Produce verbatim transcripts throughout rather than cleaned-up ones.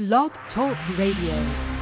Blog Talk Radio.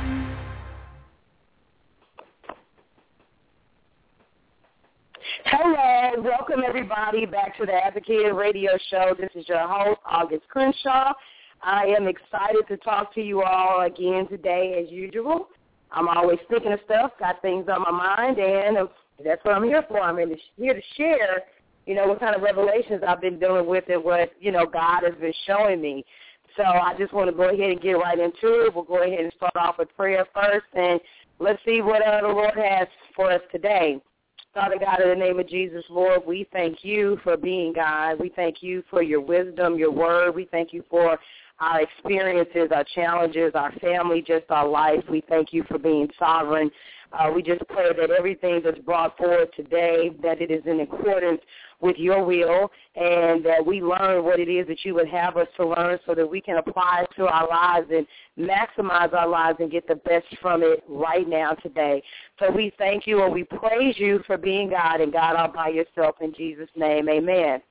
Hello, welcome everybody back to the Advocated Radio Show. This is your host, August Crenshaw. I am excited to talk to you all again today as usual. I'm always thinking of stuff, got things on my mind, and that's what I'm here for. I'm here to share, you know, what kind of revelations I've been dealing with and what, you know, God has been showing me. So I just want to go ahead and get right into it. We'll go ahead and start off with prayer first, and let's see what uh, the Lord has for us today. Father God, in the name of Jesus, Lord, we thank you for being God. We thank you for your wisdom, your word. We thank you for our experiences, our challenges, our family, just our life. We thank you for being sovereign. Uh, we just pray that everything that's brought forward today, that it is in accordance with your will, and that we learn what it is that you would have us to learn so that we can apply it to our lives and maximize our lives and get the best from it right now today. So we thank you and we praise you for being God and God all by yourself. In Jesus' name, amen.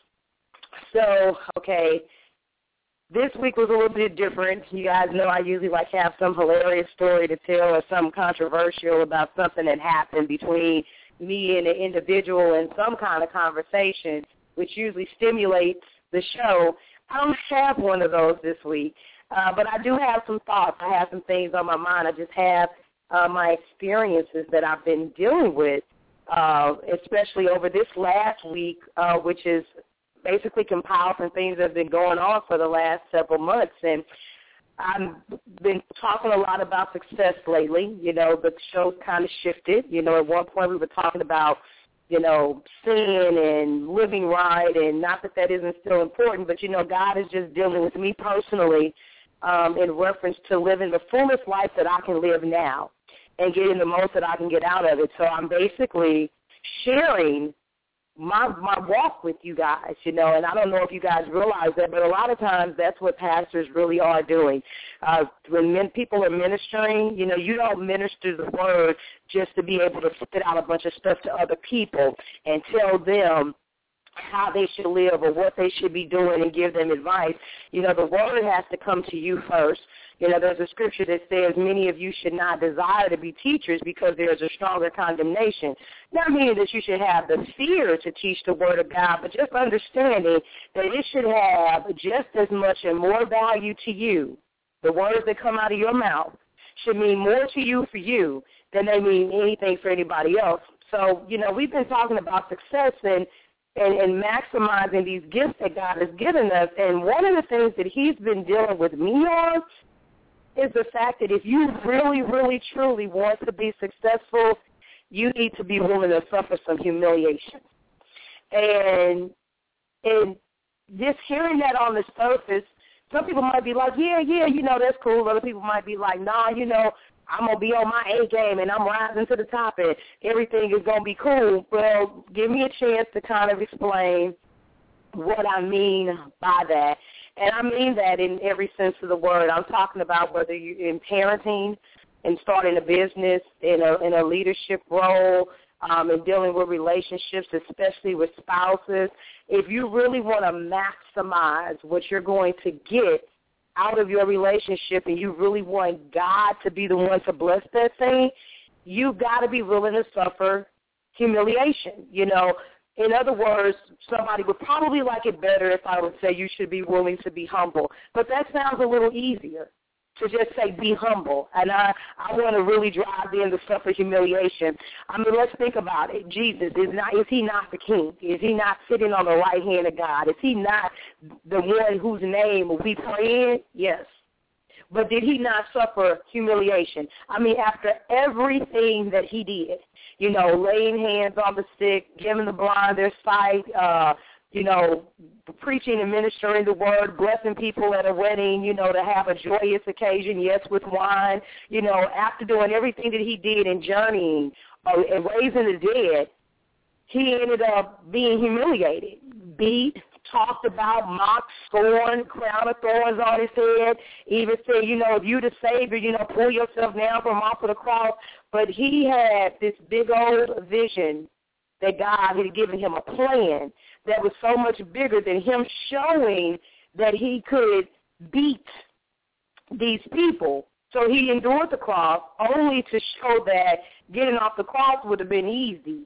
So, okay, this week was a little bit different. You guys know I usually like have some hilarious story to tell or something controversial about something that happened between me and an individual in some kind of conversation, which usually stimulates the show. I don't have one of those this week, uh, but I do have some thoughts. I have some things on my mind. I just have uh, my experiences that I've been dealing with, uh, especially over this last week, uh, which is basically compiled from things that have been going on for the last several months. And I've been talking a lot about success lately. You know, the show's kind of shifted. You know, at one point we were talking about, you know, sin and living right, and not that that isn't still important, but, you know, God is just dealing with me personally um, in reference to living the fullest life that I can live now and getting the most that I can get out of it. So I'm basically sharing my my walk with you guys, you know, and I don't know if you guys realize that, but a lot of times that's what pastors really are doing. Uh, when men, people are ministering, you know, you don't minister the word just to be able to spit out a bunch of stuff to other people and tell them how they should live or what they should be doing and give them advice. You know, the word has to come to you first. You know, there's a scripture that says many of you should not desire to be teachers because there's a stronger condemnation. Not meaning that you should have the fear to teach the word of God, but just understanding that it should have just as much and more value to you. The words that come out of your mouth should mean more to you for you than they mean anything for anybody else. So, you know, we've been talking about success and And, and maximizing these gifts that God has given us. And one of the things that he's been dealing with me on is the fact that if you really, really, truly want to be successful, you need to be willing to suffer some humiliation. And, and just hearing that on the surface, some people might be like, yeah, yeah, you know, that's cool. Other people might be like, nah, you know, I'm going to be on my A game and I'm rising to the top and everything is going to be cool. Well, give me a chance to kind of explain what I mean by that. And I mean that in every sense of the word. I'm talking about whether you're in parenting and starting a business, in a, in a leadership role, um, and dealing with relationships, especially with spouses. If you really want to maximize what you're going to get out of your relationship and you really want God to be the one to bless that thing, you've got to be willing to suffer humiliation. You know, in other words, somebody would probably like it better if I would say you should be willing to be humble. But that sounds a little easier to just say be humble. And I, I want to really drive in the suffer humiliation. I mean, let's think about it. Jesus, is not is he not the king? Is he not sitting on the right hand of God? Is he not the one whose name we pray in? Yes. But did he not suffer humiliation? I mean, after everything that he did, you know, laying hands on the sick, giving the blind their sight, uh, you know, preaching and ministering the word, blessing people at a wedding, you know, to have a joyous occasion, yes, with wine, you know, after doing everything that he did and journeying uh, and raising the dead, he ended up being humiliated, beat, talked about, mocked, scorned, crown of thorns on his head, even said, you know, if you the Savior, you know, pull yourself down from off of the cross. But he had this big old vision that God had given him, a plan that was so much bigger than him showing that he could beat these people. So he endured the cross only to show that getting off the cross would have been easy.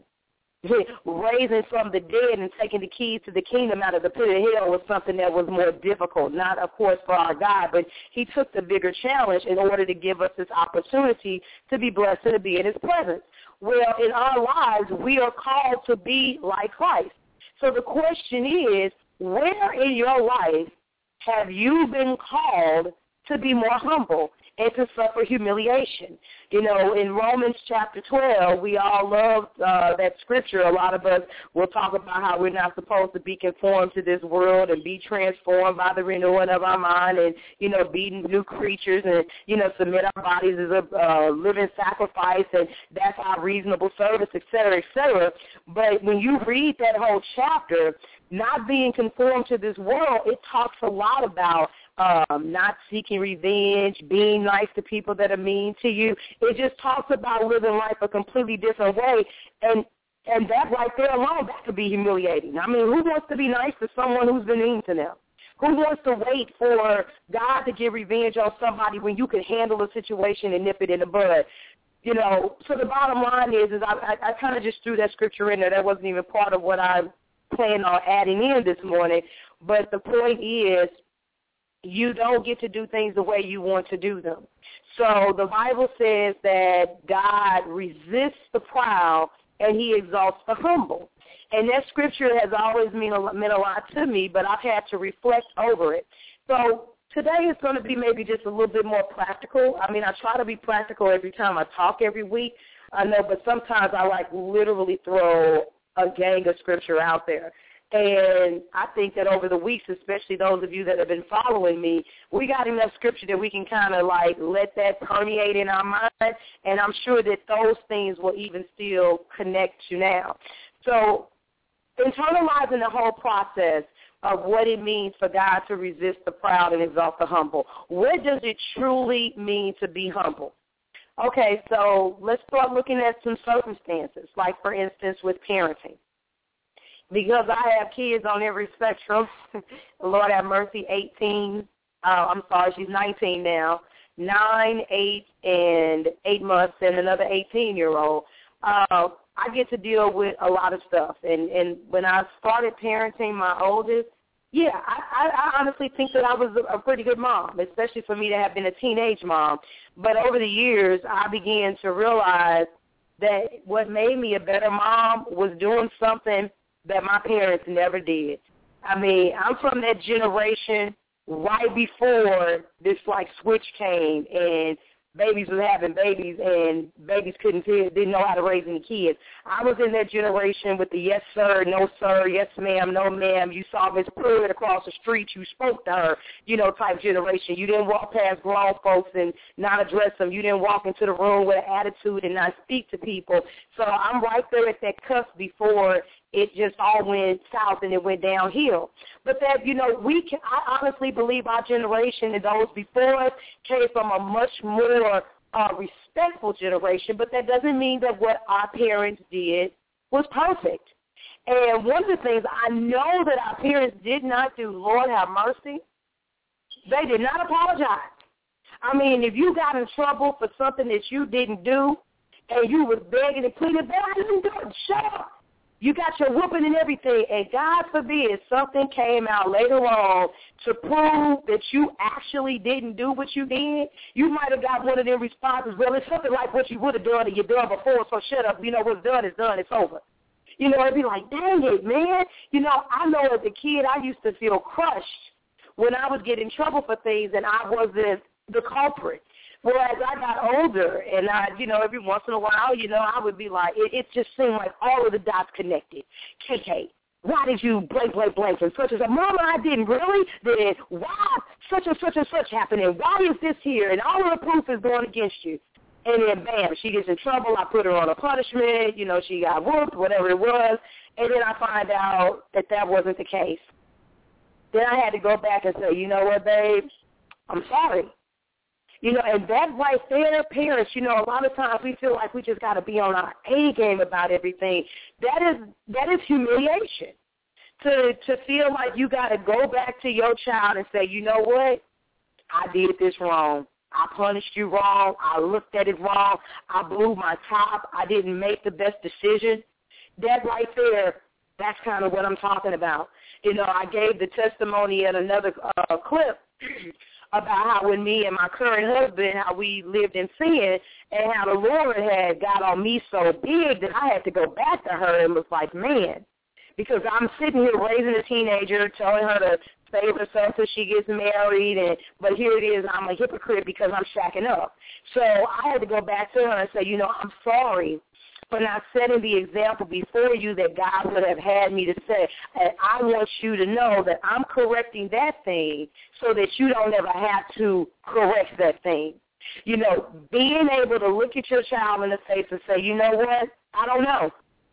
Raising from the dead and taking the keys to the kingdom out of the pit of hell was something that was more difficult, not, of course, for our God, but he took the bigger challenge in order to give us this opportunity to be blessed and to be in his presence. Well, in our lives, we are called to be like Christ. So the question is, where in your life have you been called to be more humble and to suffer humiliation? You know, in Romans chapter twelve, we all love uh, that scripture. A lot of us will talk about how we're not supposed to be conformed to this world and be transformed by the renewing of our mind and, you know, be new creatures and, you know, submit our bodies as a uh, living sacrifice, and that's our reasonable service, et cetera, et cetera. But when you read that whole chapter, not being conformed to this world, it talks a lot about um, not seeking revenge, being nice to people that are mean to you. It just talks about living life a completely different way, and and that right there alone, that could be humiliating. I mean, who wants to be nice to someone who's been mean to them? Who wants to wait for God to get revenge on somebody when you can handle a situation and nip it in the bud? You know, so the bottom line is, is I, I, I kind of just threw that scripture in there. That wasn't even part of what I planned on adding in this morning. But the point is, you don't get to do things the way you want to do them. So the Bible says that God resists the proud and he exalts the humble. And that scripture has always mean a, meant a lot to me, but I've had to reflect over it. So today is going to be maybe just a little bit more practical. I mean, I try to be practical every time I talk every week. I know, but sometimes I like literally throw a gang of scripture out there. And I think that over the weeks, especially those of you that have been following me, we got enough scripture that we can kind of like let that permeate in our mind, and I'm sure that those things will even still connect you now. So internalizing the whole process of what it means for God to resist the proud and exalt the humble. What does it truly mean to be humble? Okay, so let's start looking at some circumstances, like, for instance, with parenting. Because I have kids on every spectrum, Lord have mercy, eighteen, uh, I'm sorry, she's nineteen now, nine, eight, and eight months, and another eighteen-year-old. Uh, I get to deal with a lot of stuff. And, and when I started parenting my oldest, yeah, I, I, I honestly think that I was a, a pretty good mom, especially for me to have been a teenage mom. But over the years, I began to realize that what made me a better mom was doing something that my parents never did. I mean, I'm from that generation right before this, like, switch came and babies was having babies and babies couldn't didn't know how to raise any kids. I was in that generation with the yes, sir, no, sir, yes, ma'am, no, ma'am. You saw Miss Pruitt across the street, you spoke to her, you know, type generation. You didn't walk past grown folks and not address them. You didn't walk into the room with an attitude and not speak to people. So I'm right there at that cusp before it just all went south and it went downhill. But that, you know, we can, I honestly believe our generation and those before us came from a much more uh, respectful generation, but that doesn't mean that what our parents did was perfect. And one of the things I know that our parents did not do, Lord have mercy, they did not apologize. I mean, if you got in trouble for something that you didn't do and you was begging and pleading, boy, I didn't do it, shut up. You got your whooping and everything, and God forbid something came out later on to prove that you actually didn't do what you did. You might have got one of them responses, well, it's something like what you would have done and you done before, so shut up. You know, what's done is done. It's over. You know, it'd be like, dang it, man. You know, I know as a kid I used to feel crushed when I would get in trouble for things and I wasn't the culprit. Well, as I got older, and I, you know, every once in a while, you know, I would be like, it, it just seemed like all of the dots connected. K K, why did you blank, blank, blank, and such and such? Mama, I didn't really. Then why such and such and such happening? Why is this here? And all of the proof is going against you. And then, bam, she gets in trouble. I put her on a punishment. You know, she got whooped, whatever it was. And then I find out that that wasn't the case. Then I had to go back and say, you know what, babe, I'm sorry. You know, and that right there, parents, you know, a lot of times we feel like we just got to be on our A game about everything. That is that is humiliation. To to feel like you got to go back to your child and say, you know what, I did this wrong. I punished you wrong. I looked at it wrong. I blew my top. I didn't make the best decision. That right there, that's kind of what I'm talking about. You know, I gave the testimony in another uh, clip about how when me and my current husband, how we lived in sin, and how the Lord had got on me so big that I had to go back to her and was like, man, because I'm sitting here raising a teenager, telling her to save herself till she gets married, and but here it is, I'm a hypocrite because I'm shacking up. So I had to go back to her and say, you know, I'm sorry for not setting the example before you that God would have had me to say. And I want you to know that I'm correcting that thing so that you don't ever have to correct that thing. You know, being able to look at your child in the face and say, you know what, I don't know.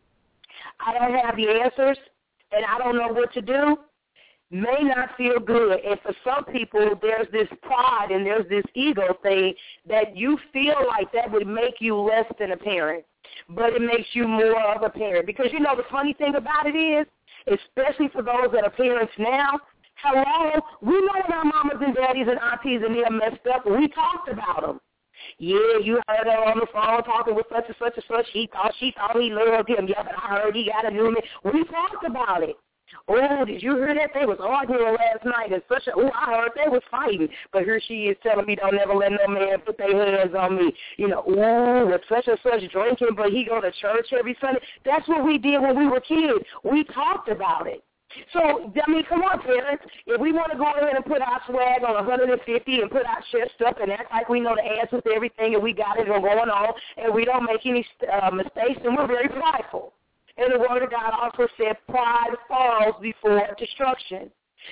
I don't have the answers, and I don't know what to do, may not feel good. And for some people, there's this pride and there's this ego thing that you feel like that would make you less than a parent, but it makes you more of a parent. Because, you know, the funny thing about it is, especially for those that are parents now, hello, we know when our mamas and daddies and aunties and them messed up, and we talked about them. Yeah, you heard her on the phone talking with such and such and such. He thought she thought he loved him. Yeah, but I heard he got a new man. We talked about it. Oh, did you hear that? They was arguing last night and such a, oh, I heard they was fighting. But here she is telling me don't ever let no man put their hands on me. You know, ooh, with such and such drinking, but he go to church every Sunday. That's what we did when we were kids. We talked about it. So, I mean, come on, parents. If we want to go ahead and put our swag on one hundred fifty and put our chest up and act like we know the answer to everything and we got it going on and we don't make any uh, mistakes, then we're very prideful. And the Word of God also said pride falls before destruction.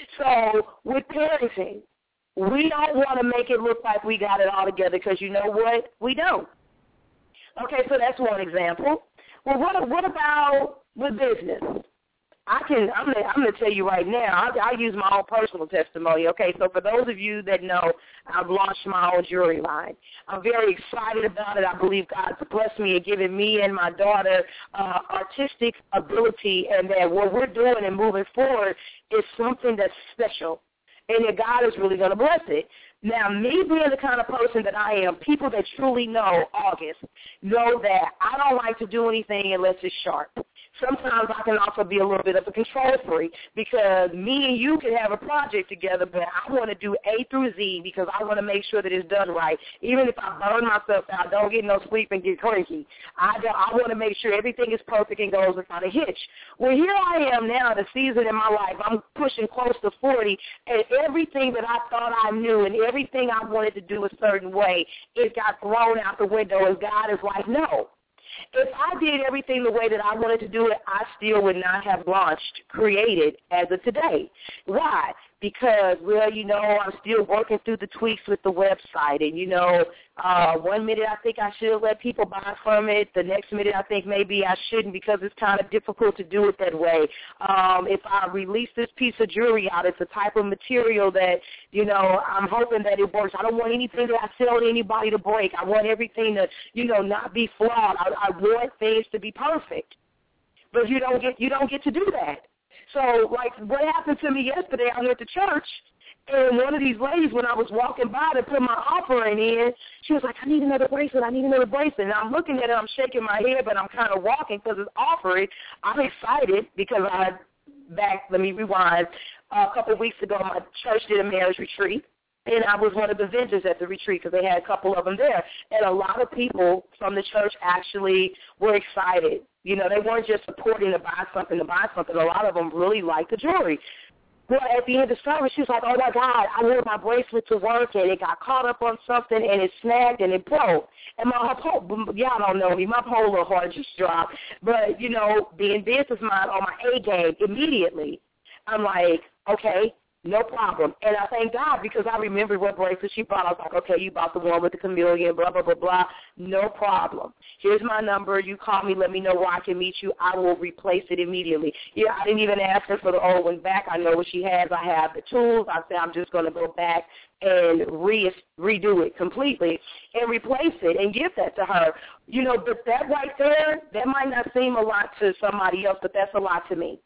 So, with parenting, we don't want to make it look like we got it all together because you know what? We don't. Okay, so that's one example. Well, what, what about with business? I can, I'm going I'm to tell you right now, I'll, I'll use my own personal testimony. Okay, so for those of you that know, I've launched my own jewelry line. I'm very excited about it. I believe God's blessed me and given me and my daughter uh, artistic ability, and that what we're doing and moving forward is something that's special, and that God is really going to bless it. Now, me being the kind of person that I am, people that truly know August know that I don't like to do anything unless it's sharp. Sometimes I can also be a little bit of a control freak because me and you can have a project together, but I want to do A through Z because I want to make sure that it's done right. Even if I burn myself out, don't get no sleep and get cranky. I, I want to make sure everything is perfect and goes without a hitch. Well, here I am now, the season in my life. I'm pushing close to forty, and everything that I thought I knew and everything I wanted to do a certain way, it got thrown out the window, and God is like, no. If I did everything the way that I wanted to do it, I still would not have launched, created as of today. Why? Because, well, you know, I'm still working through the tweaks with the website. And, you know, uh, one minute I think I should let people buy from it. The next minute I think maybe I shouldn't because it's kind of difficult to do it that way. Um, if I release this piece of jewelry out, it's a type of material that, you know, I'm hoping that it works. I don't want anything that I sell to anybody to break. I want everything to, you know, not be flawed. I, I want things to be perfect. But you don't get you don't get to do that. So, like, what happened to me yesterday, I went to church, and one of these ladies, when I was walking by to put my offering in, she was like, I need another bracelet, I need another bracelet. And I'm looking at it, I'm shaking my head, but I'm kind of walking because it's offering. I'm excited because I, back, let me rewind, uh, a couple of weeks ago, my church did a marriage retreat. And I was one of the vendors at the retreat because they had a couple of them there. And a lot of people from the church actually were excited. You know, they weren't just supporting to buy something to buy something. A lot of them really liked the jewelry. Well, at the end of the service, she was like, oh, my God, I wanted my bracelet to work, and it got caught up on something, and it snagged, and it broke. And my whole, y'all don't know me, my whole little heart just dropped. But, you know, being business mind on my A game immediately, I'm like, okay, no problem. And I thank God because I remembered what bracelet she bought. I was like, okay, you bought the one with the chameleon, blah, blah, blah, blah. No problem. Here's my number. You call me. Let me know where I can meet you. I will replace it immediately. Yeah, I didn't even ask her for the old one back. I know what she has. I have the tools. I said I'm just going to go back and re- redo it completely and replace it and give that to her. You know, but that right there, that might not seem a lot to somebody else, but that's a lot to me.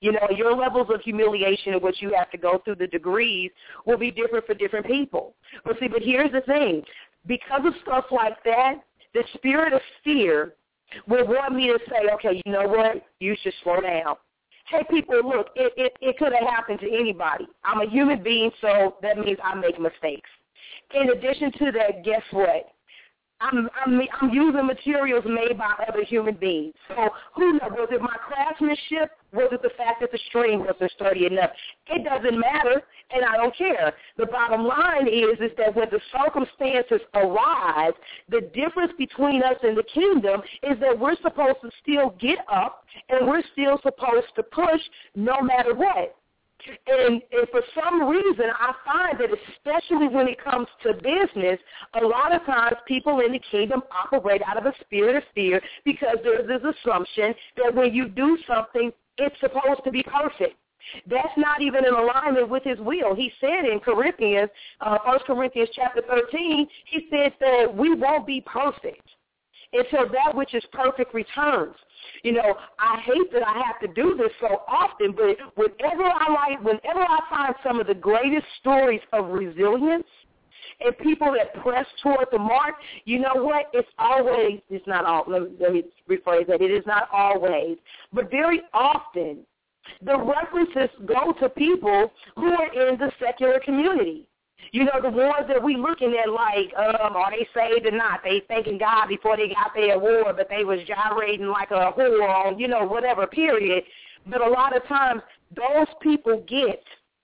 You know, your levels of humiliation and what you have to go through, the degrees, will be different for different people. But see, but here's the thing. Because of stuff like that, the spirit of fear will want me to say, okay, you know what, you should slow down. Hey, people, look, it, it, it could have happened to anybody. I'm a human being, so that means I make mistakes. In addition to that, guess what? I'm, I'm, I'm using materials made by other human beings. So who knows? Was it my craftsmanship? Was it the fact that the string wasn't sturdy enough? It doesn't matter, and I don't care. The bottom line is, is that when the circumstances arise, the difference between us and the kingdom is that we're supposed to still get up, and we're still supposed to push no matter what. And, and for some reason, I find that especially when it comes to business, a lot of times people in the kingdom operate out of a spirit of fear because there's this assumption that when you do something, it's supposed to be perfect. That's not even in alignment with his will. He said in Corinthians, uh, First Corinthians chapter thirteen, he said that we won't be perfect until that which is perfect returns. You know, I hate that I have to do this so often, but whenever I like, whenever I find some of the greatest stories of resilience and people that press toward the mark, you know what? It's always, it's not all, let me, let me rephrase that. It is not always, but very often the references go to people who are in the secular community. You know, the ones that we looking at like, um, are they saved or not? They thanking God before they got their award, but they was gyrating like a whore on, you know, whatever period. But a lot of times those people get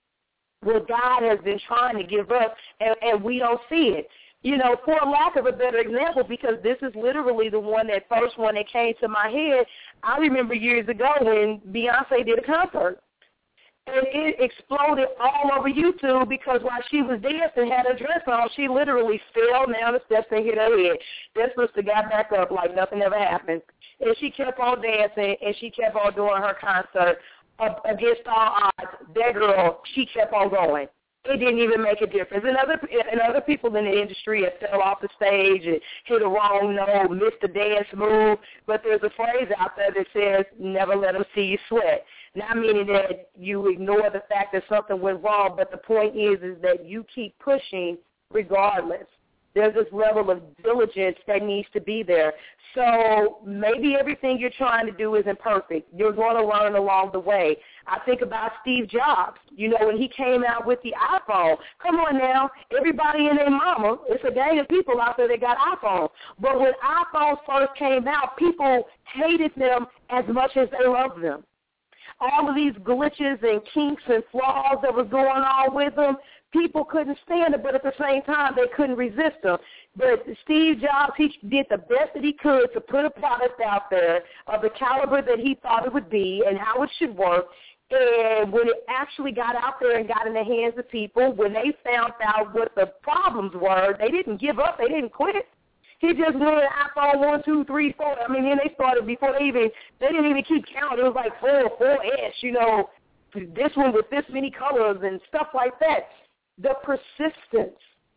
what God has been trying to give us, and, and we don't see it. You know, for lack of a better example, because this is literally the one, that first one that came to my head, I remember years ago when Beyonce did a concert. And it exploded all over YouTube because while she was dancing, had her dress on, she literally fell down the steps and hit her head. That sister got back up like nothing ever happened. And she kept on dancing, and she kept on doing her concert uh, against all odds. That girl, she kept on going. It didn't even make a difference. And other, and other people in the industry have fell off the stage and hit a wrong note, missed a dance move. But there's a phrase out there that says, never let them see you sweat. Not meaning that you ignore the fact that something went wrong, but the point is is that you keep pushing regardless. There's this level of diligence that needs to be there. So maybe everything you're trying to do isn't perfect. You're going to learn along the way. I think about Steve Jobs. You know, when he came out with the iPhone, come on now, everybody and their mama, it's a gang of people out there that got iPhones. But when iPhones first came out, people hated them as much as they loved them. All of these glitches and kinks and flaws that was going on with them, people couldn't stand it, but at the same time, they couldn't resist them. But Steve Jobs, he did the best that he could to put a product out there of the caliber that he thought it would be and how it should work. And when it actually got out there and got in the hands of people, when they found out what the problems were, they didn't give up. They didn't quit. He just went iPhone one, two, three, four. I mean, then they started before they even, they didn't even keep count. It was like four, four S, you know, this one with this many colors and stuff like that. The persistence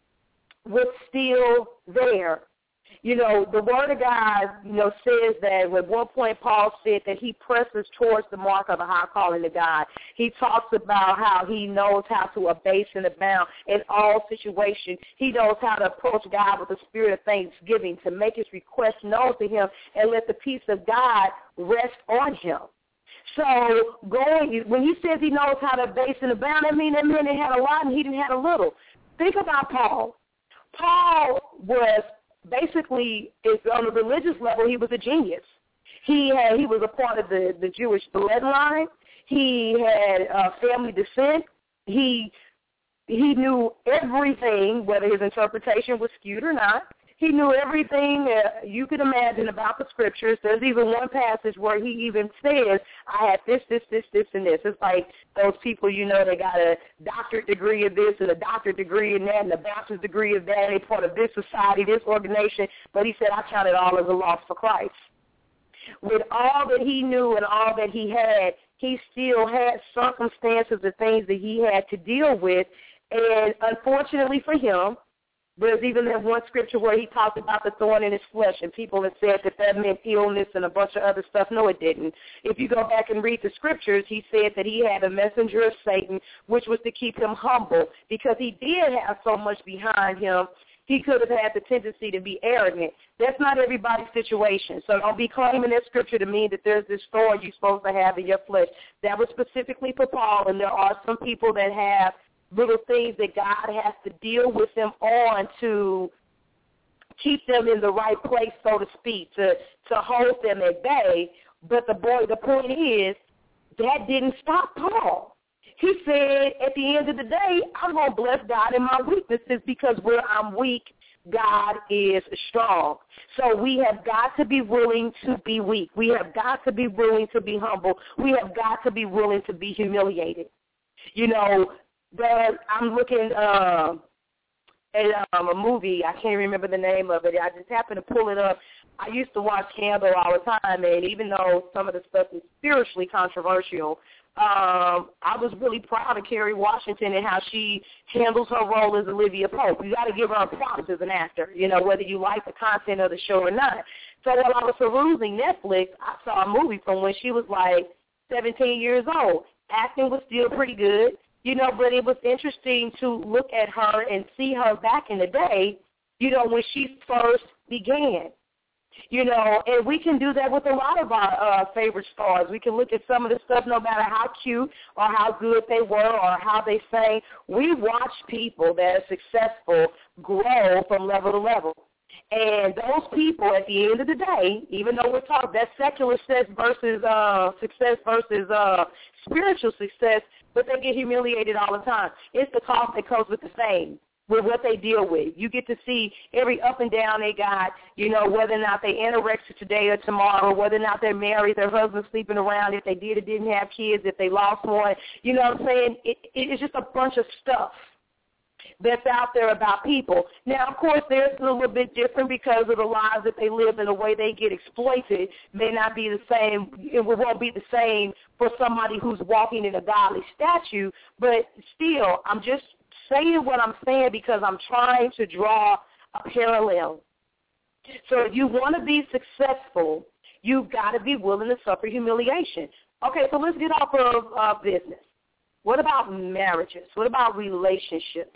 was still there. You know, the Word of God, you know, says that at one point Paul said that he presses towards the mark of a high calling to God. He talks about how he knows how to abase and abound in all situations. He knows how to approach God with a spirit of thanksgiving, to make his request known to him and let the peace of God rest on him. So going, when he says he knows how to abase and abound, that means that man he had a lot and he didn't have a little. Think about Paul. Paul was basically, on a religious level, he was a genius. He had he was a part of the, the Jewish bloodline. He had uh, family descent. He he knew everything, whether his interpretation was skewed or not. He knew everything uh, you could imagine about the scriptures. There's even one passage where he even says, I had this, this, this, this, and this. It's like those people, you know, they got a doctorate degree of this and a doctorate degree in that and a bachelor's degree of that. And they're part of this society, this organization. But he said, I count it all as a loss for Christ. With all that he knew and all that he had, he still had circumstances and things that he had to deal with. And unfortunately for him, There's even that one scripture where he talked about the thorn in his flesh, and people have said that that meant illness and a bunch of other stuff. No, it didn't. If you go back and read the scriptures, he said that he had a messenger of Satan, which was to keep him humble, because he did have so much behind him. He could have had the tendency to be arrogant. That's not everybody's situation. So don't be claiming that scripture to mean that there's this thorn you're supposed to have in your flesh. That was specifically for Paul, and there are some people that have little things that God has to deal with them on to keep them in the right place, so to speak, to, to hold them at bay. But the boy, the point is, that didn't stop Paul. He said, at the end of the day, I'm going to bless God in my weaknesses, because where I'm weak, God is strong. So we have got to be willing to be weak. We have got to be willing to be humble. We have got to be willing to be humiliated. You know, that I'm looking uh, at um, a movie. I can't remember the name of it. I just happened to pull it up. I used to watch Scandal all the time, and even though some of the stuff is spiritually controversial, Um, I was really proud of Kerry Washington and how she handles her role as Olivia Pope. You got to give her props as an actor, you know, whether you like the content of the show or not. So while I was perusing Netflix, I saw a movie from when she was like seventeen years old. Acting was still pretty good, you know, but it was interesting to look at her and see her back in the day, you know, when she first began. You know, and we can do that with a lot of our uh, favorite stars. We can look at some of the stuff, no matter how cute or how good they were or how they sang. We watch people that are successful grow from level to level. And those people, at the end of the day, even though we're talking that secular success versus uh, success versus uh, spiritual success, but they get humiliated all the time. It's the cost that comes with the fame, with what they deal with. You get to see every up and down they got, you know, whether or not they anorexic today or tomorrow, whether or not they're married, their husband sleeping around, if they did or didn't have kids, if they lost one. You know what I'm saying? It, it, it's just a bunch of stuff that's out there about people. Now, of course, theirs is a little bit different because of the lives that they live and the way they get exploited may not be the same. It won't be the same for somebody who's walking in a godly statue, but still, I'm just saying what I'm saying because I'm trying to draw a parallel. So if you want to be successful, you've got to be willing to suffer humiliation. Okay, so let's get off of uh, business. What about marriages? What about relationships?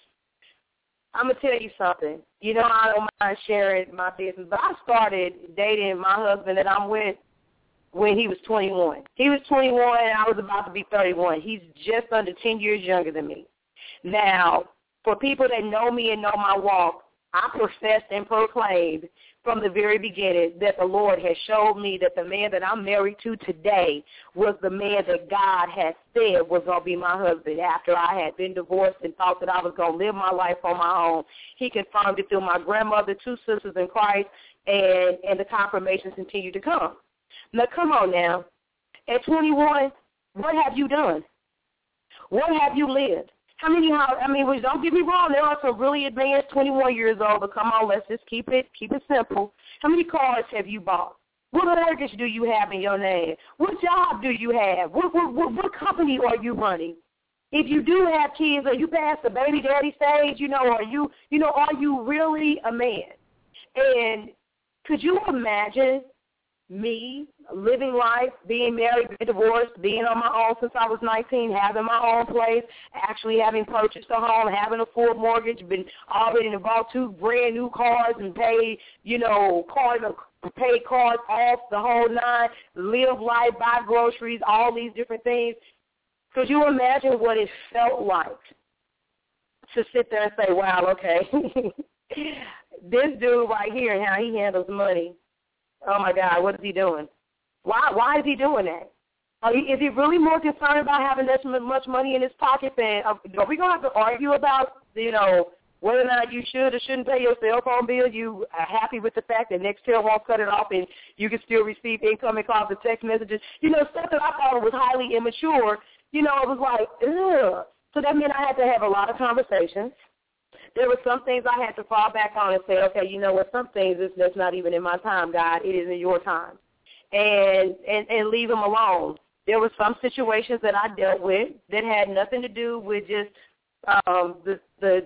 I'm going to tell you something. You know, I don't mind sharing my business, but I started dating my husband that I'm with when he was twenty-one. He was twenty-one, and I was about to be thirty-one. He's just under ten years younger than me. Now, for people that know me and know my walk, I professed and proclaimed from the very beginning that the Lord has showed me that the man that I'm married to today was the man that God had said was going to be my husband after I had been divorced and thought that I was going to live my life on my own. He confirmed it through my grandmother, two sisters in Christ, and, and the confirmations continue to come. Now, come on now. At twenty-one, what have you done? What have you lived? How many, I mean, don't get me wrong, there are some really advanced twenty-one years old, but come on, let's just keep it keep it simple. How many cars have you bought? What mortgage do you have in your name? What job do you have? What, what, what, what company are you running? If you do have kids, are you past the baby daddy stage? You know, are you, you know, are you really a man? And could you imagine me living life, being married, being divorced, being on my own since I was nineteen, having my own place, actually having purchased a home, having a full mortgage, been already bought two brand new cars and paid, you know, cars, paid cars off the whole nine, live life, buy groceries, all these different things. Could you imagine what it felt like to sit there and say, wow, okay, this dude right here and how he handles money, oh, my God, what is he doing? Why Why is he doing that? Are he, is he really more concerned about having that much money in his pocket than are we going to have to argue about, you know, whether or not you should or shouldn't pay your cell phone bill? You are happy with the fact that Nextel won't cut it off and you can still receive incoming calls and text messages? You know, stuff that I thought was highly immature, you know, it was like, ugh. So that meant I had to have a lot of conversations. There were some things I had to fall back on and say, okay, you know what, some things is that's not even in my time, God. It is in your time. And, and, and leave them alone. There were some situations that I dealt with that had nothing to do with just um, the, the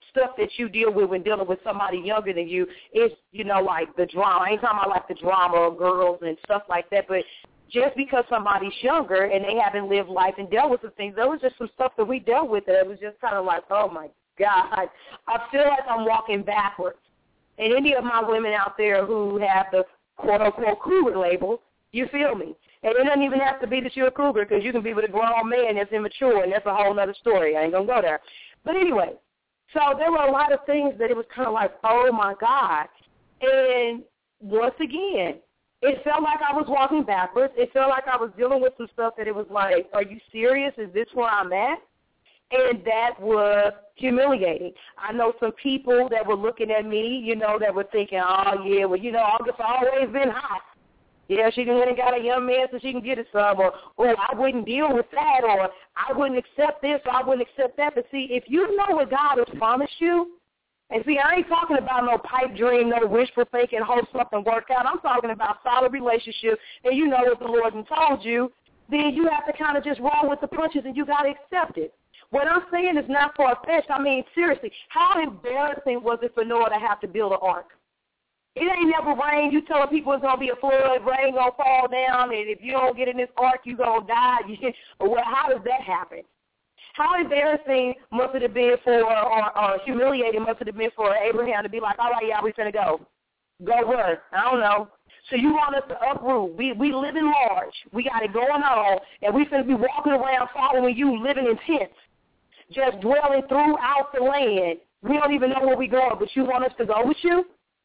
stuff that you deal with when dealing with somebody younger than you is, you know, like the drama. I ain't talking about like the drama of girls and stuff like that, but just because somebody's younger and they haven't lived life and dealt with some things, there was just some stuff that we dealt with that it was just kind of like, oh, my God. I feel like I'm walking backwards. And any of my women out there who have the quote-unquote cougar label, you feel me? And it doesn't even have to be that you're a cougar, because you can be with a grown man that's immature, and that's a whole other story. I ain't going to go there. But anyway, so there were a lot of things that it was kind of like, oh, my God. And once again, it felt like I was walking backwards. It felt like I was dealing with some stuff that it was like, are you serious? Is this where I'm at? And that was humiliating. I know some people that were looking at me, you know, that were thinking, oh, yeah, well, you know, August always been hot. Yeah, she went and got a young man so she can get it some, or, oh, I wouldn't deal with that, or I wouldn't accept this, or I wouldn't accept that. But see, if you know what God has promised you, and see, I ain't talking about no pipe dream, no wishful thinking, hope something work out. I'm talking about solid relationship, and you know what the Lord has told you, then you have to kind of just roll with the punches, and you got to accept it. What I'm saying is not far-fetched. I mean, seriously, how embarrassing was it for Noah to have to build an ark? It ain't never rained. You telling people it's going to be a flood, rain going to fall down, and if you don't get in this ark, you're going to die. You, well, how does that happen? How embarrassing must it have been for, or, or humiliating must it have been for Abraham to be like, all right, yeah, we finna go. Go where? I don't know. So you want us to uproot. We we living large. We got it going on, and we finna be walking around following you, living in tents, just dwelling throughout the land. We don't even know where we going, but you want us to go with you?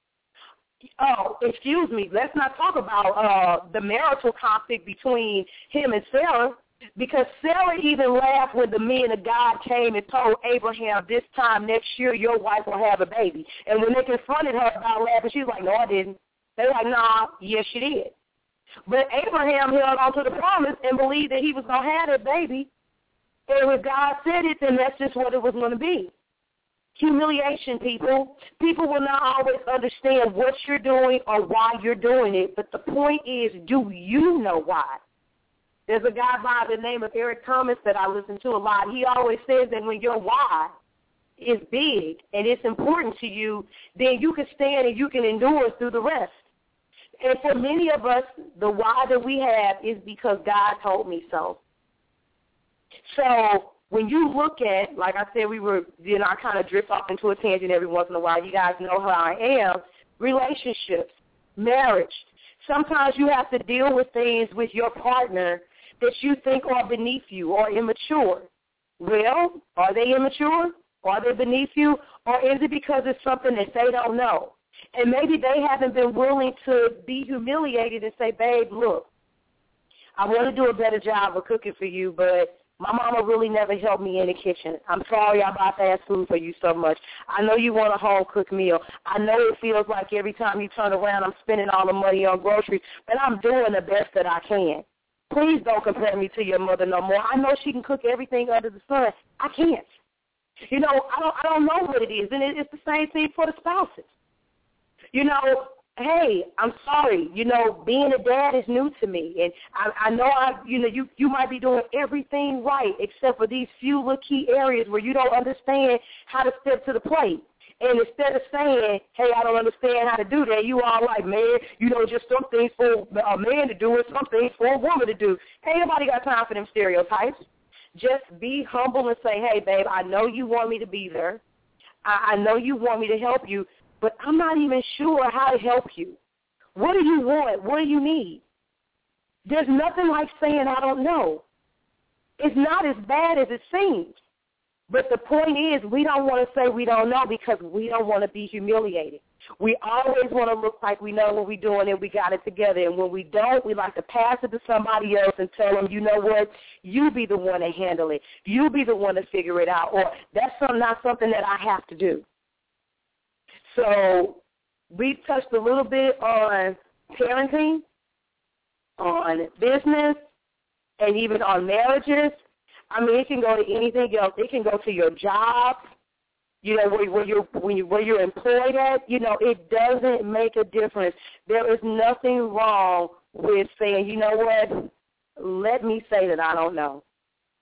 Oh, excuse me. Let's not talk about uh, the marital conflict between him and Sarah, because Sarah even laughed when the men of God came and told Abraham, this time next year your wife will have a baby. And when they confronted her about laughing, she was like, no, I didn't. They were like, nah, yes, she did. But Abraham held on to the promise and believed that he was going to have that baby. And when God said it, then that's just what it was going to be. Humiliation, people. People will not always understand what you're doing or why you're doing it, but the point is, do you know why? There's a guy by the name of Eric Thomas that I listen to a lot. He always says that when your why is big and it's important to you, then you can stand and you can endure through the rest. And for many of us, the why that we have is because God told me so. So when you look at, like I said, we were, you know, I kind of drift off into a tangent every once in a while. You guys know how I am. Relationships, marriage. Sometimes you have to deal with things with your partner that you think are beneath you or immature. Well, are they immature? Are they beneath you? Or is it because it's something that they don't know? And maybe they haven't been willing to be humiliated and say, babe, look, I want to do a better job of cooking for you, but my mama really never helped me in the kitchen. I'm sorry I buy fast food for you so much. I know you want a home-cooked meal. I know it feels like every time you turn around I'm spending all the money on groceries, but I'm doing the best that I can. Please don't compare me to your mother no more. I know she can cook everything under the sun. I can't. You know, I don't I don't know what it is, and it, it's the same thing for the spouses. You know, hey, I'm sorry, you know, being a dad is new to me, and I, I know I, you know, you, you might be doing everything right except for these few little key areas where you don't understand how to step to the plate. And instead of saying, hey, I don't understand how to do that, you all like, man, you know, just some things for a man to do and some things for a woman to do. Ain't nobody got time for them stereotypes. Just be humble and say, hey, babe, I know you want me to be there. I, I know you want me to help you, but I'm not even sure how to help you. What do you want? What do you need? There's nothing like saying I don't know. It's not as bad as it seems. But the point is, we don't want to say we don't know because we don't want to be humiliated. We always want to look like we know what we're doing and we got it together. And when we don't, we like to pass it to somebody else and tell them, you know what, you be the one to handle it. You be the one to figure it out. Or that's some, not something that I have to do. So we touched a little bit on parenting, on business, and even on marriages. I mean, it can go to anything else. It can go to your job, you know, where, where, you're, when you, where you're employed at. You know, it doesn't make a difference. There is nothing wrong with saying, you know what, let me say that I don't know.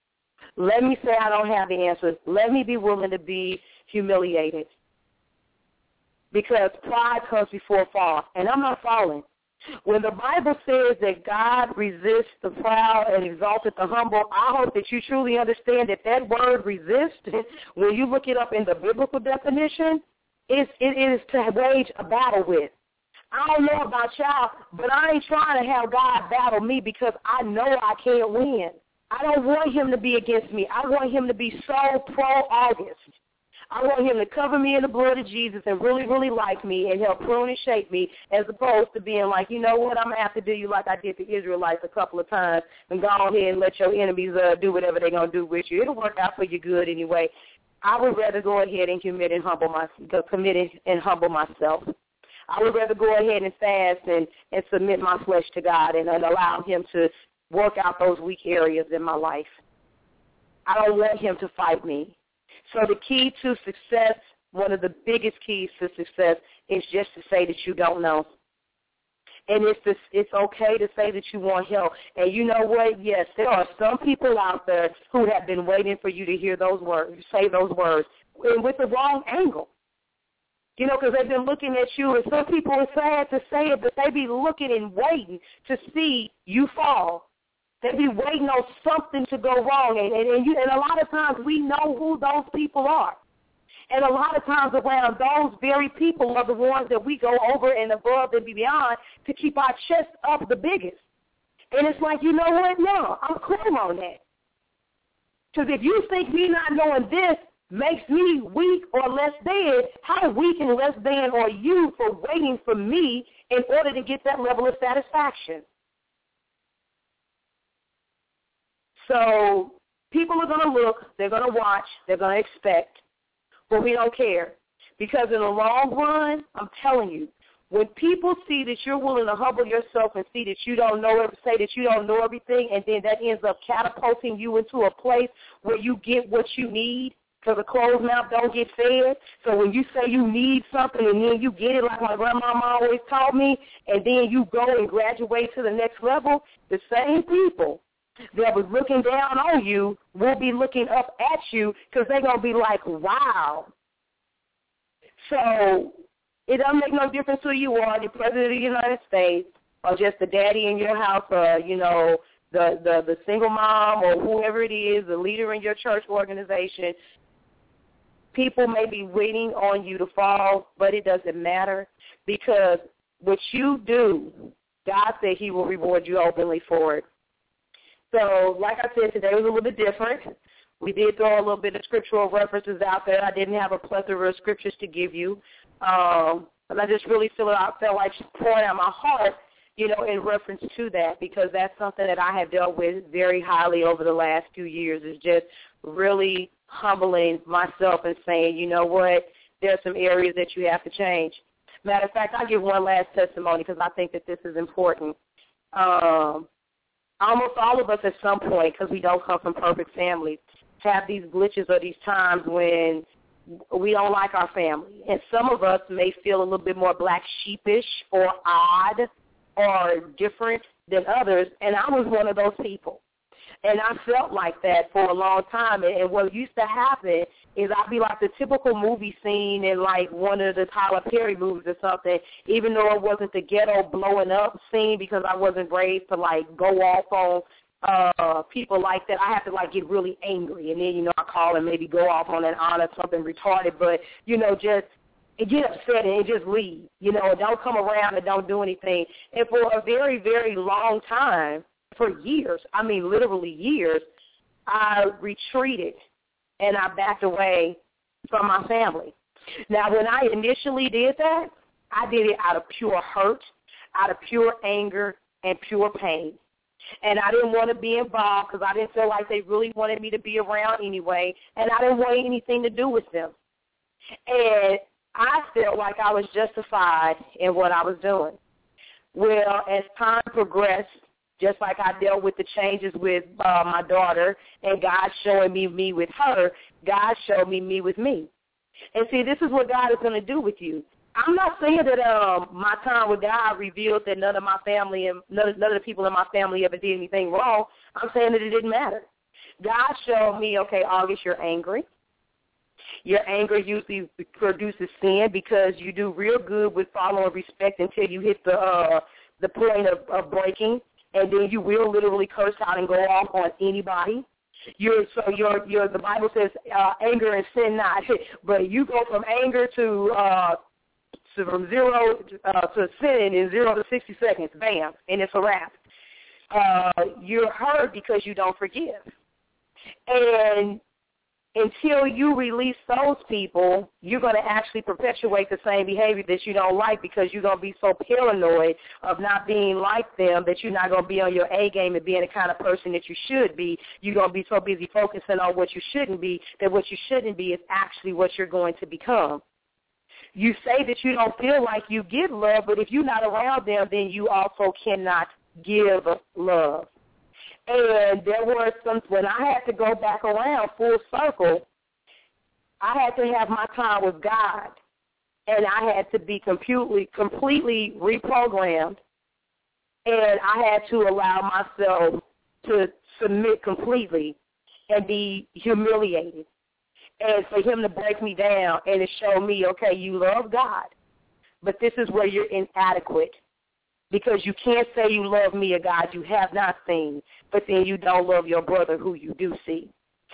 Let me say I don't have the answers. Let me be willing to be humiliated. Because pride comes before fall, and I'm not falling. When the Bible says that God resists the proud and exalteth the humble, I hope that you truly understand that that word resist, when you look it up in the biblical definition, it, it is to wage a battle with. I don't know about y'all, but I ain't trying to have God battle me because I know I can't win. I don't want him to be against me. I want him to be so pro-August. I want him to cover me in the blood of Jesus and really, really like me and help prune and shape me, as opposed to being like, you know what, I'm going to have to do you like I did the Israelites a couple of times and go ahead and let your enemies uh, do whatever they're going to do with you. It'll work out for your good anyway. I would rather go ahead and commit and humble my, commit and humble myself. I would rather go ahead and fast and, and submit my flesh to God and, and allow him to work out those weak areas in my life. I don't want him to fight me. So the key to success, one of the biggest keys to success, is just to say that you don't know. And it's this, it's okay to say that you want help. And you know what? Yes, there are some people out there who have been waiting for you to hear those words, say those words, and with the wrong angle. You know, because they've been looking at you, and some people are sad to say it, but they be looking and waiting to see you fall. They be waiting on something to go wrong, and, and, and, you, and a lot of times we know who those people are. And a lot of times around those very people are the ones that we go over and above and beyond to keep our chest up the biggest. And it's like, you know what? No, I'm clear on that. Because if you think me not knowing this makes me weak or less than, how weak and less than are you for waiting for me in order to get that level of satisfaction? So people are going to look, they're going to watch, they're going to expect, but we don't care. Because in the long run, I'm telling you, when people see that you're willing to humble yourself and see that you don't know, say that you don't know everything, and then that ends up catapulting you into a place where you get what you need, because a closed mouth don't get fed. So when you say you need something and then you get it like my grandmama always taught me, and then you go and graduate to the next level, the same people that was looking down on you will be looking up at you because they're going to be like, wow. So it doesn't make no difference who you are, the President of the United States or just the daddy in your house or, you know, the, the, the single mom or whoever it is, the leader in your church organization. People may be waiting on you to fall, but it doesn't matter because what you do, God said he will reward you openly for it. So, like I said, today was a little bit different. We did throw a little bit of scriptural references out there. I didn't have a plethora of scriptures to give you. Um, but I just really feel I felt like just pouring out my heart, you know, in reference to that because that's something that I have dealt with very highly over the last few years is just really humbling myself and saying, you know what, there are some areas that you have to change. Matter of fact, I'll give one last testimony because I think that this is important. Um, almost all of us at some point, because we don't come from perfect families, have these glitches or these times when we don't like our family. And some of us may feel a little bit more black sheepish or odd or different than others, and I was one of those people. And I felt like that for a long time. And what used to happen is I'd be like the typical movie scene in like one of the Tyler Perry movies or something, even though it wasn't the ghetto blowing up scene because I wasn't raised to like go off on uh, people like that. I have to like get really angry. And then, you know, I call and maybe go off on an honor, something retarded, but, you know, just get upset and just leave. You know, don't come around and don't do anything. And for a very, very long time, for years, I mean literally years, I retreated and I backed away from my family. Now, when I initially did that, I did it out of pure hurt, out of pure anger and pure pain. And I didn't want to be involved because I didn't feel like they really wanted me to be around anyway, and I didn't want anything to do with them. And I felt like I was justified in what I was doing. Well, as time progressed, just like I dealt with the changes with uh, my daughter and God showing me me with her, God showed me me with me. And see, this is what God is going to do with you. I'm not saying that um, my time with God revealed that none of my family and none of, none of the people in my family ever did anything wrong. I'm saying that it didn't matter God showed me, okay, August, you're angry. Your anger usually produces sin because you do real good with following respect until you hit the uh, the point of, of breaking, and then you will literally curse out and go off on anybody. You're, so your your the Bible says uh, anger and sin not, but you go from anger to uh, to from zero uh, to sin in zero to sixty seconds, bam, and it's a wrap. Uh, you're hurt because you don't forgive, and until you release those people, you're going to actually perpetuate the same behavior that you don't like because you're going to be so paranoid of not being like them that you're not going to be on your A game and being the kind of person that you should be. You're going to be so busy focusing on what you shouldn't be that what you shouldn't be is actually what you're going to become. You say that you don't feel like you give love, but if you're not around them, then you also cannot give love. And there were some, when I had to go back around full circle, I had to have my time with God, and I had to be completely, completely reprogrammed, and I had to allow myself to submit completely and be humiliated, and for him to break me down and to show me, okay, you love God, but this is where you're inadequate. Because you can't say you love me, a God you have not seen, but then you don't love your brother who you do see.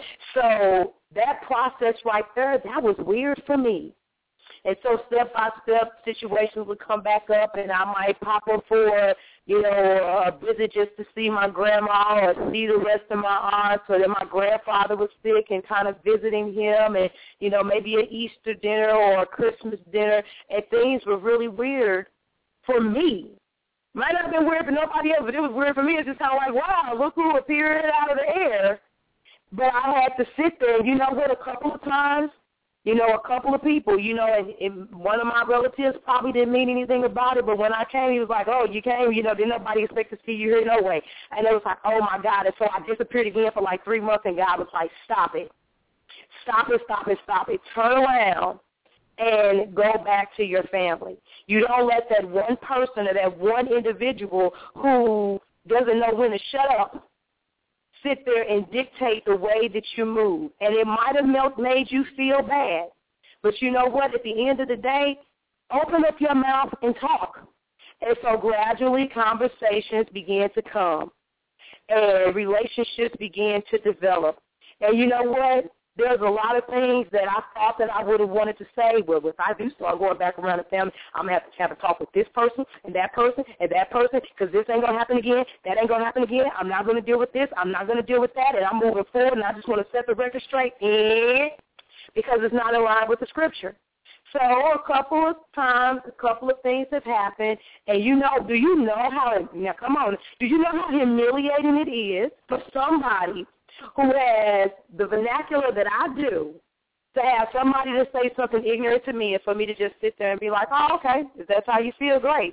So that process right there, that was weird for me. And so step-by-step situations would come back up, and I might pop up for, you know, a visit just to see my grandma or see the rest of my aunts, or that my grandfather was sick and kind of visiting him, and, you know, maybe an Easter dinner or a Christmas dinner, and things were really weird for me. Might not have been weird for nobody else, but it was weird for me. It's just kind of like, wow, look who appeared out of the air. But I had to sit there, and you know what, a couple of times, you know, a couple of people, you know, and, and one of my relatives probably didn't mean anything about it, but when I came, he was like, oh, you came, you know, didn't nobody expect to see you here no way. And it was like, oh, my God. And so I disappeared again for like three months, and God was like, stop it. Stop it, stop it, stop it. Turn around and go back to your family. You don't let that one person or that one individual who doesn't know when to shut up sit there and dictate the way that you move. And it might have made you feel bad. But you know what? At the end of the day, open up your mouth and talk. And so gradually conversations began to come. And relationships began to develop. And you know what? There's a lot of things that I thought that I would have wanted to say. Well, if I do start going back around the family, I'm going to have to have a talk with this person and that person and that person because this ain't going to happen again. That ain't going to happen again. I'm not going to deal with this. I'm not going to deal with that. And I'm moving forward, and I just want to set the record straight and because it's not in line with the scripture. So a couple of times, a couple of things have happened. And, you know, do you know how, now come on, do you know how humiliating it is for somebody who has the vernacular that I do, to have somebody to say something ignorant to me and for me to just sit there and be like, oh, okay, if that's how you feel, great.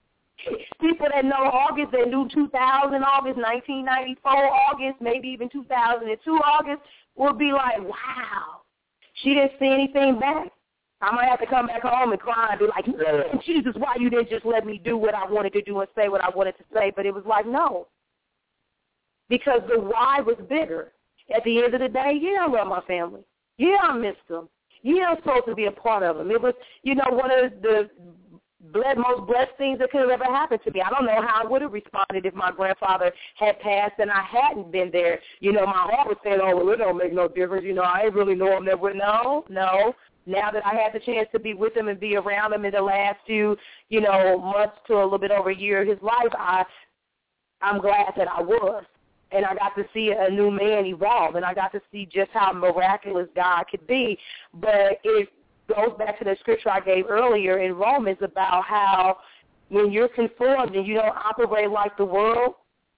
People that know August, that knew two thousand August, nineteen ninety-four August, maybe even two thousand two August, will be like, wow, she didn't say anything back. I might have to come back home and cry and be like, Jesus, why you didn't just let me do what I wanted to do and say what I wanted to say? But it was like, no. Because the why was bigger. At the end of the day, yeah, I love my family. Yeah, I missed them. Yeah, I'm supposed to be a part of them. It was, you know, one of the most blessed things that could have ever happened to me. I don't know how I would have responded if my grandfather had passed and I hadn't been there. You know, my heart was saying, oh, well, it don't make no difference. You know, I ain't really know him. Never. No, no. Now that I had the chance to be with him and be around him in the last few, you know, months to a little bit over a year of his life, I, I'm glad that I was. And I got to see a new man evolve, and I got to see just how miraculous God could be. But it goes back to the scripture I gave earlier in Romans about how when you're conformed and you don't operate like the world,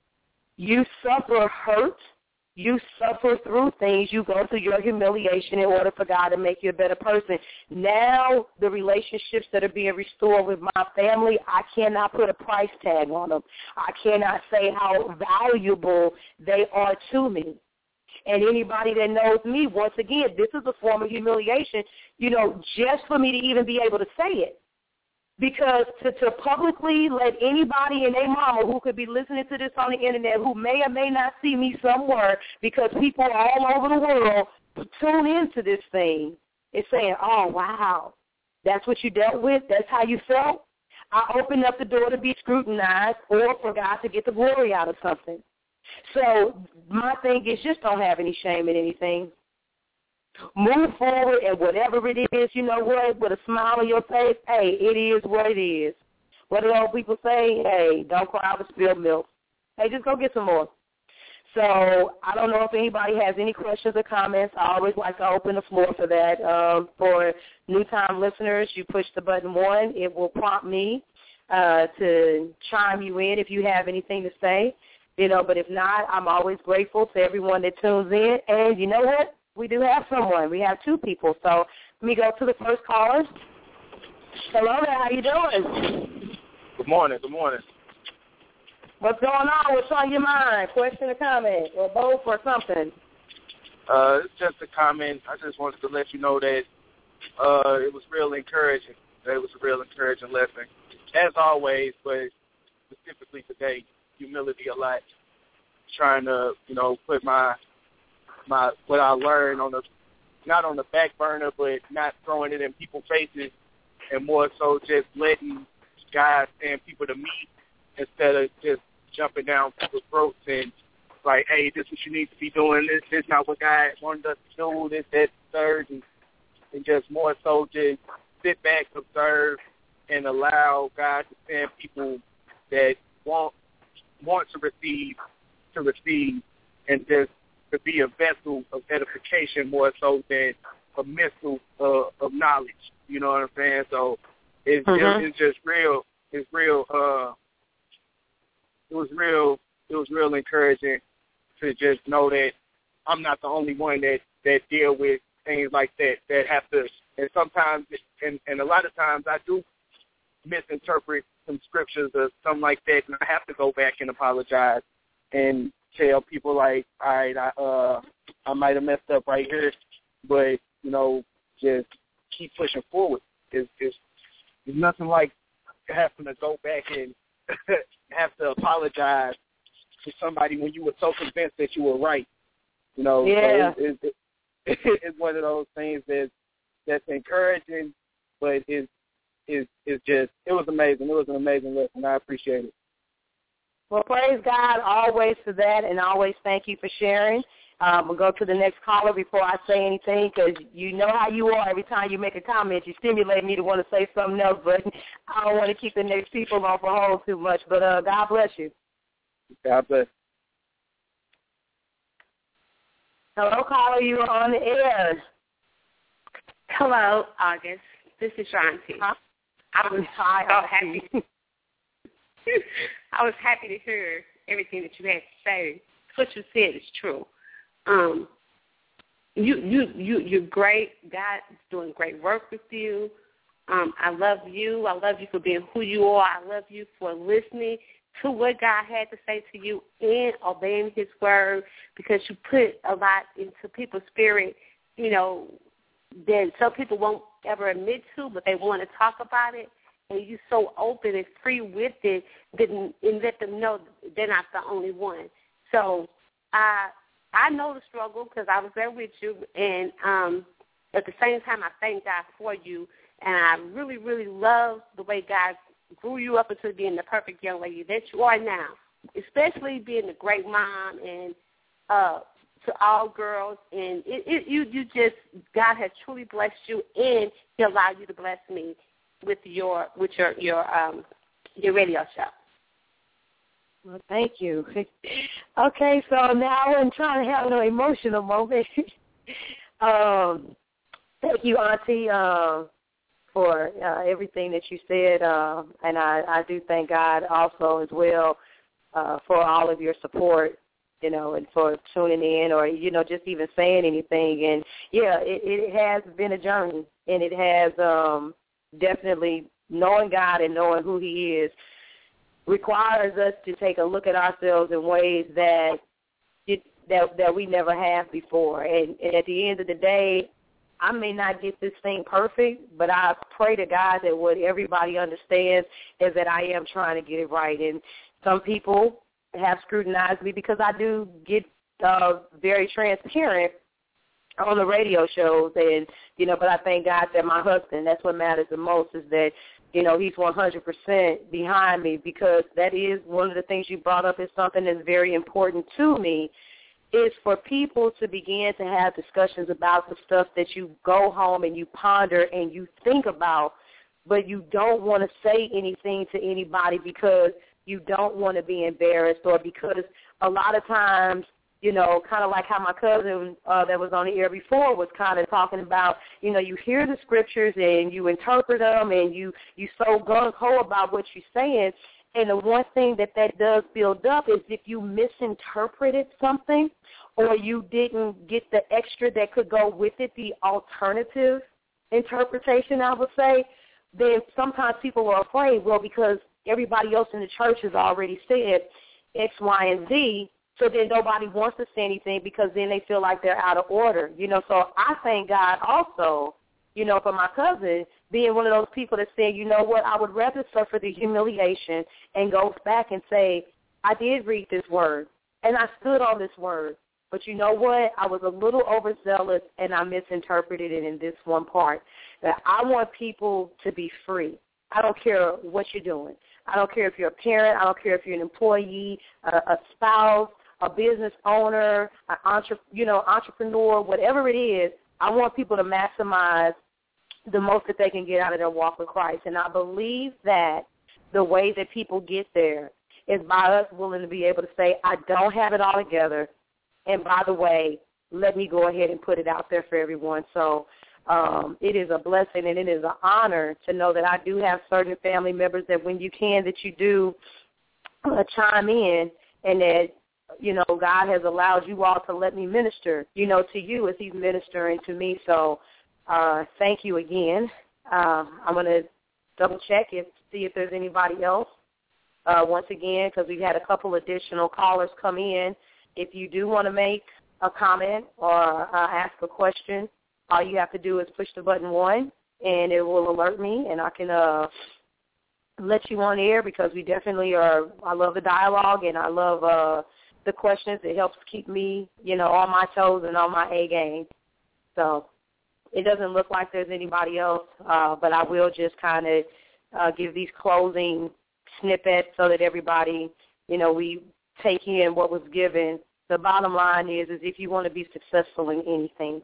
you suffer hurt, you suffer through things, you go through your humiliation in order for God to make you a better person. Now the relationships that are being restored with my family, I cannot put a price tag on them. I cannot say how valuable they are to me. And anybody that knows me, once again, this is a form of humiliation, you know, just for me to even be able to say it. Because to, to publicly let anybody and their mama who could be listening to this on the internet who may or may not see me somewhere, because people all over the world tune into this thing, is saying, oh, wow, that's what you dealt with? That's how you felt? I opened up the door to be scrutinized or for God to get the glory out of something. So my thing is, just don't have any shame in anything. Move forward, and whatever it is, you know what, with a smile on your face, hey, it is what it is. What do old people say? Hey, don't cry over spilled milk. Hey, just go get some more. So I don't know if anybody has any questions or comments. I always like to open the floor for that. Um, for new-time listeners, you push the button one. It will prompt me uh, to chime you in if you have anything to say. You know, but if not, I'm always grateful to everyone that tunes in. And you know what? We do have someone. We have two people. So let me go to the first caller. Hello there. How you doing? Good morning. Good morning. What's going on? What's on your mind? Question or comment, or both, or something? Uh, it's just a comment. I just wanted to let you know that uh, it was real encouraging. That it was a real encouraging lesson, as always, but specifically today, humility a lot. Trying to, you know, put my my what I learned on the not on the back burner, but not throwing it in people's faces, and more so just letting God and people to meet instead of just jumping down people's throats and like, hey, this is what you need to be doing. This, this is not what God wanted us to do. This, that, third, and, and just more so just sit back, observe, and allow God to send people that want want to receive to receive, and just to be a vessel of edification more so than a missile uh, of knowledge. You know what I'm saying? So it's, mm-hmm. it, it's just real. It's real. Uh, it was real. It was real encouraging to just know that I'm not the only one that, that deal with things like that. That have to, and sometimes, and, and a lot of times, I do misinterpret some scriptures or something like that, and I have to go back and apologize and tell people like, all right, I uh, I might have messed up right here, but you know, just keep pushing forward. It's, it's, it's nothing like having to go back and have to apologize to somebody when you were so convinced that you were right. You know, yeah. so it's, it's, it's, it's one of those things that's that's encouraging, but it's is is just it was amazing. It was an amazing lesson. I appreciate it. Well, praise God always for that, and always thank you for sharing. Um, we'll go to the next caller before I say anything, because you know how you are. Every time you make a comment, you stimulate me to want to say something else, but I don't want to keep the next people on for hold too much. But uh, God bless you. God bless. Hello, caller. You are on the air. Hello, August. This is Shanti. Huh? I was Hi, so happy. I was happy to hear everything that you had to say. What you said is true. Um, you you you you're great. God is doing great work with you. Um, I love you. I love you for being who you are. I love you for listening to what God had to say to you and obeying His word, because you put a lot into people's spirit, you know, that some people won't ever admit to, but they want to talk about it. And you're so open and free with it, and let them know they're not the only one. So I I know the struggle because I was there with you, and um, at the same time, I thank God for you, and I really, really love the way God grew you up into being the perfect young lady that you are now, especially being a great mom and uh, to all girls. And it, it, you, you just, God has truly blessed you, and He allowed you to bless me with your with your your um your radio show. Well, thank you. Okay, so now I'm trying to have an emotional moment. um, thank you, Auntie, uh, for uh, everything that you said, uh, and I, I do thank God also as well uh, for all of your support, you know, and for tuning in or, you know, just even saying anything. And, yeah, it, it has been a journey, and it has um, definitely knowing God and knowing who He is requires us to take a look at ourselves in ways that it, that that we never have before. And, and at the end of the day, I may not get this thing perfect, but I pray to God that what everybody understands is that I am trying to get it right. And some people have scrutinized me because I do get uh, very transparent on the radio shows. And, you know, but I thank God that my husband, that's what matters the most, is that, you know, he's one hundred percent behind me, because that is one of the things you brought up is something that's very important to me, is for people to begin to have discussions about the stuff that you go home and you ponder and you think about, but you don't want to say anything to anybody because you don't want to be embarrassed, or because a lot of times, you know, kind of like how my cousin uh, that was on the air before was kind of talking about, you know, you hear the scriptures and you interpret them and you, you so gung-ho about what you're saying. And the one thing that that does build up is if you misinterpreted something or you didn't get the extra that could go with it, the alternative interpretation, I would say, then sometimes people are afraid, well, because everybody else in the church has already said X, Y, and Z, so then nobody wants to say anything because then they feel like they're out of order. You know, so I thank God also, you know, for my cousin being one of those people that said, you know what, I would rather suffer the humiliation and go back and say, I did read this word, and I stood on this word. But you know what? I was a little overzealous, and I misinterpreted it in this one part. That I want people to be free. I don't care what you're doing. I don't care if you're a parent. I don't care if you're an employee, a, a spouse, a business owner, an entre- you know, entrepreneur, whatever it is. I want people to maximize the most that they can get out of their walk with Christ. And I believe that the way that people get there is by us willing to be able to say, I don't have it all together, and by the way, let me go ahead and put it out there for everyone. So um, it is a blessing and it is an honor to know that I do have certain family members that when you can, that you do uh, chime in, and that, you know, God has allowed you all to let me minister, you know, to you as he's ministering to me. So uh, thank you again. Uh, I'm going to double check and see if there's anybody else. Uh, once again, because we've had a couple additional callers come in. If you do want to make a comment or uh, ask a question, all you have to do is push the button one, and it will alert me, and I can uh, let you on air, because we definitely are. I love the dialogue, and I love uh, the questions. It helps keep me, you know, on my toes and on my A game. So it doesn't look like there's anybody else, uh, but I will just kind of uh, give these closing snippets so that everybody, you know, we take in what was given. The bottom line is, is if you want to be successful in anything,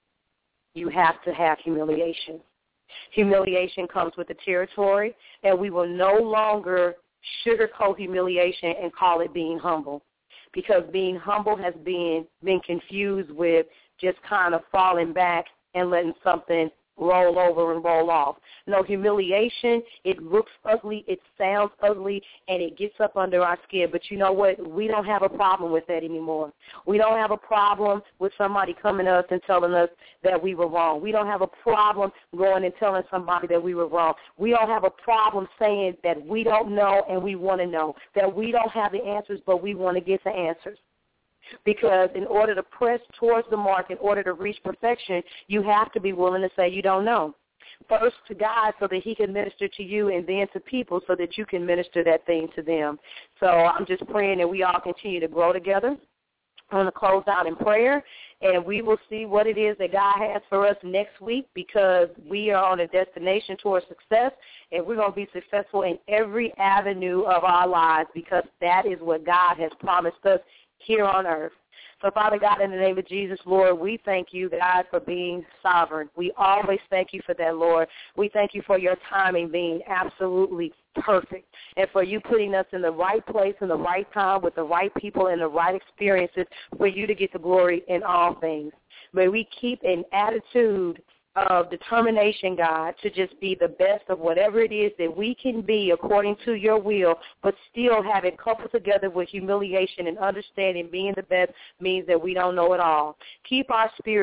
you have to have humiliation. Humiliation comes with the territory, and we will no longer sugarcoat humiliation and call it being humble, because being humble has been, been confused with just kind of falling back and letting something roll over and roll off. No, humiliation, it looks ugly, it sounds ugly, and it gets up under our skin. But you know what? We don't have a problem with that anymore. We don't have a problem with somebody coming to us and telling us that we were wrong. We don't have a problem going and telling somebody that we were wrong. We don't have a problem saying that we don't know and we want to know, that we don't have the answers, but we want to get the answers. Because in order to press towards the mark, in order to reach perfection, you have to be willing to say you don't know. First to God so that he can minister to you, and then to people so that you can minister that thing to them. So I'm just praying that we all continue to grow together. I'm going to close out in prayer, and we will see what it is that God has for us next week, because we are on a destination towards success, and we're going to be successful in every avenue of our lives, because that is what God has promised us here on earth. So, Father God, in the name of Jesus, Lord, we thank you, God, for being sovereign. We always thank you for that, Lord. We thank you for your timing being absolutely perfect, and for you putting us in the right place in the right time with the right people and the right experiences for you to get the glory in all things. May we keep an attitude of determination, God, to just be the best of whatever it is that we can be according to your will, but still have it coupled together with humiliation and understanding. Being the best means that we don't know it all. Keep our spirits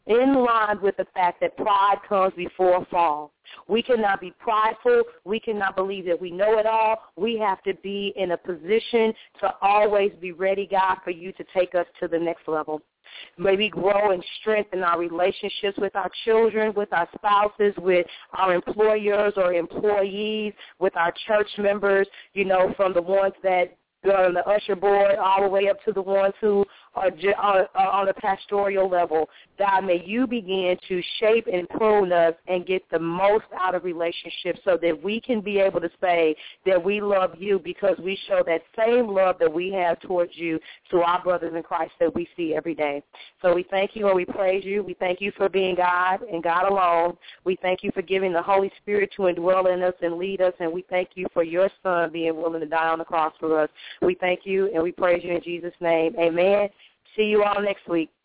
in line with the fact that pride comes before a fall. We cannot be prideful. We cannot believe that we know it all. We have to be in a position to always be ready, God, for you to take us to the next level. May we grow and strengthen our relationships with our children, with our spouses, with our employers or employees, with our church members, you know, from the ones that on the usher board all the way up to the ones who are, are, are on a pastoral level. God, may you begin to shape and prune us and get the most out of relationships so that we can be able to say that we love you because we show that same love that we have towards you to our brothers in Christ that we see every day. So we thank you and we praise you. We thank you for being God and God alone. We thank you for giving the Holy Spirit to indwell in us and lead us, and we thank you for your Son being willing to die on the cross for us. We thank you and we praise you in Jesus' name. Amen. See you all next week.